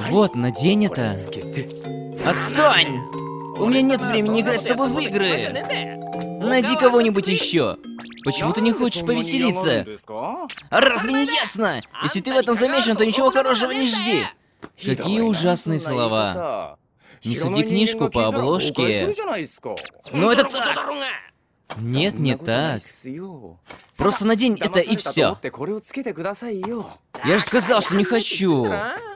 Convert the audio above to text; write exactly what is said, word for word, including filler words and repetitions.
Вот, надень это. Отстань! У меня нет времени играть с тобой в игры. Найди кого-нибудь еще. Почему ты не хочешь повеселиться? А разве не ясно? Если ты в этом замешан, то ничего хорошего не жди. Какие ужасные слова. Не суди книжку по обложке. Но это так. Нет, не так. Просто надень это и все. Я же сказал, что не хочу.